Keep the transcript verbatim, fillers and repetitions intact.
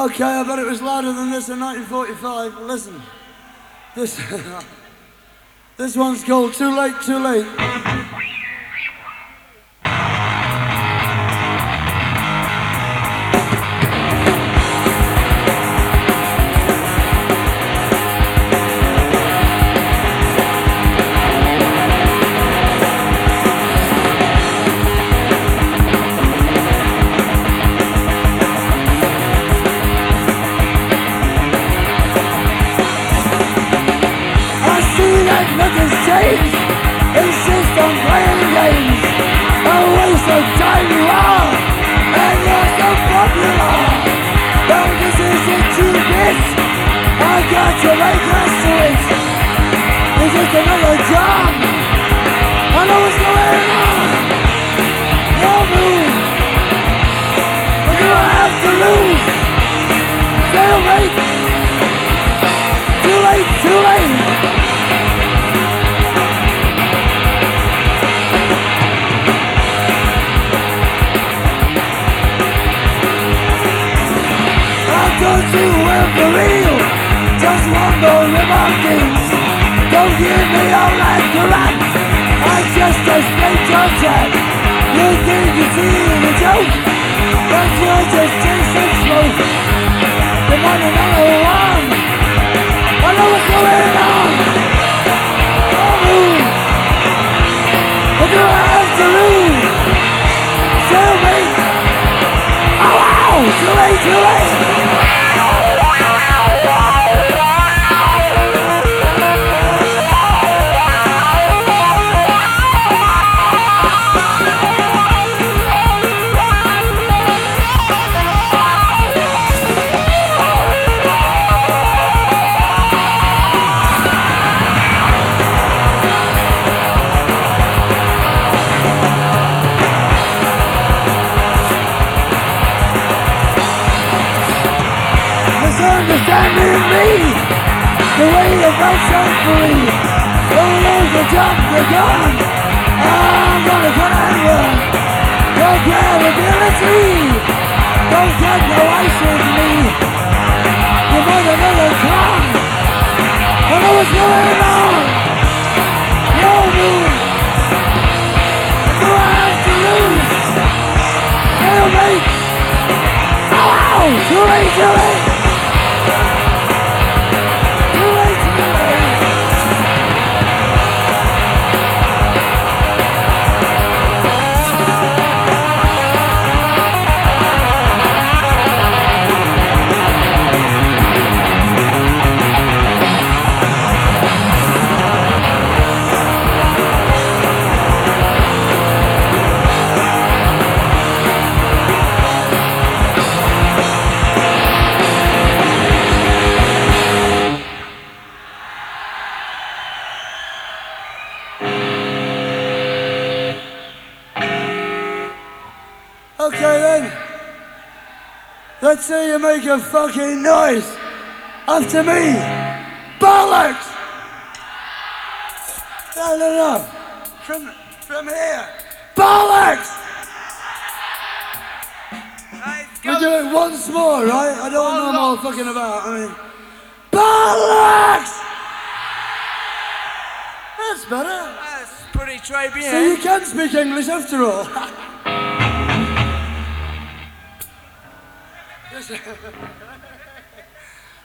Okay, I bet it was louder than this in nineteen forty-five. Listen, this this one's called Too Late, Too Late. Nothing's changed, insist on playing games. A waste of time you are, and you're so popular. But this isn't too bit, I got to make a switch. It's just another job, I know what's going on. No move, what do I have to lose? Stalemate, too late, too late. Don't you work for real, just one more of our things. Don't give me all like the rat, I'm just a straight contact. You think you see the joke, but you're just chasing smoke. The one and only one, I know what's going on. Oh, move, what do I have to lose? Tell me, oh wow, too late, too late. Misunderstanding me, the way you felt so free. Don't lose the jump, you're gone. I'm gonna cut and run. Your credibility, don't get no ice with me. You might another come, I know what's going on. No move, do I have to lose? Stalemate, oh wow, too late, too late. Okay then, let's see you make a fucking noise after me. Bollocks! No, no, no, from, from here. Bollocks! We do it once more, right? I don't know more fucking about, I mean. Bollocks! That's better. That's pretty très bien. So you can speak English after all. Yes.